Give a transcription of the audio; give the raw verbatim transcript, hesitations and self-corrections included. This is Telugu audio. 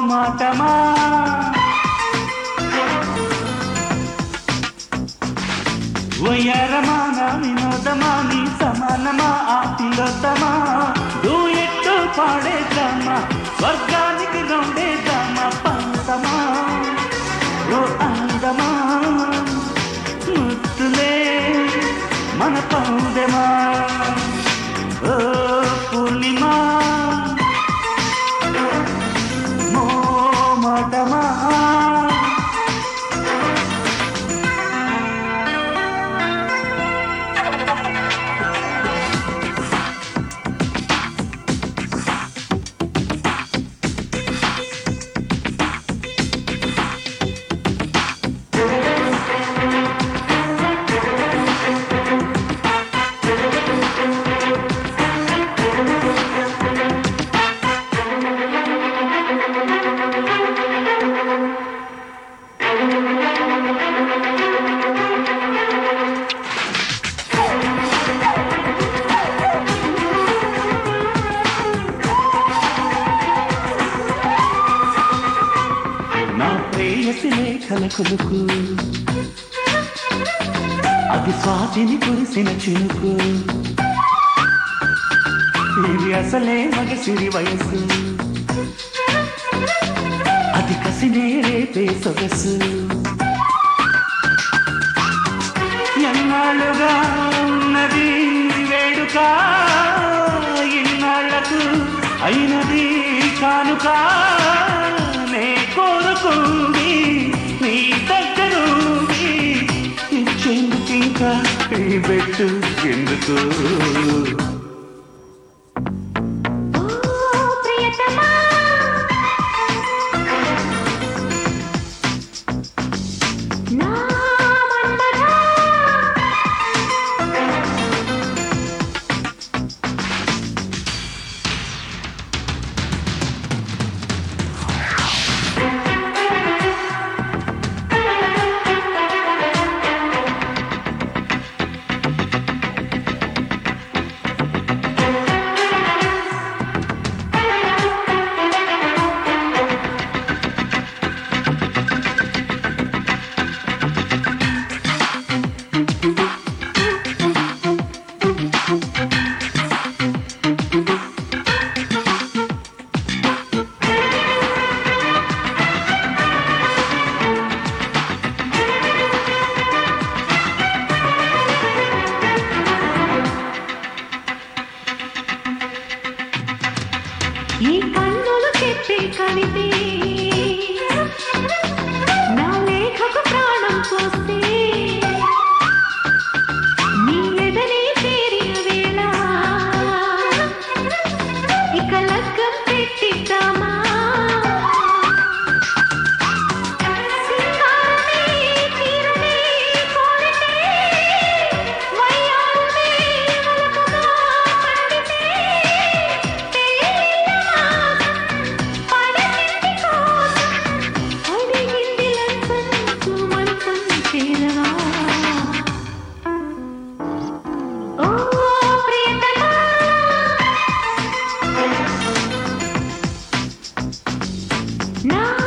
మాటమా వయ్యారమాన వినోదమా నీ సమానమా ఆతిలోతమా దూయెట్టు పాడేద్దామా స్వర్గానికి రౌండేద్దామా పంతమా ఓ అందమా ముద్దులే మన పౌదమా ఓ పూర్ణిమా మో మాటమా కలకులుకు అది స్వాతిని కురిసిన చినుకు ఇది అసలే మగసిరి వయసు అది కసినే రేపే సొగసు ఎన్నాళ్ళుగా ఉన్నది వేడుక ఇన్నాళ్లకు అయినది కానుక నే కోరుకుంది నీ దగ్గరుంది ఇచ్చేందుకు ఇంకా ఈ పెట్టు ఎందుకు ఈ కన్నులు చెప్పే కవితే నా లేఖకు ప్రాణం పోస్తే నీ ఎదనే చేరిన వేళ ఇక లగ్గం పెట్టిద్దామా No!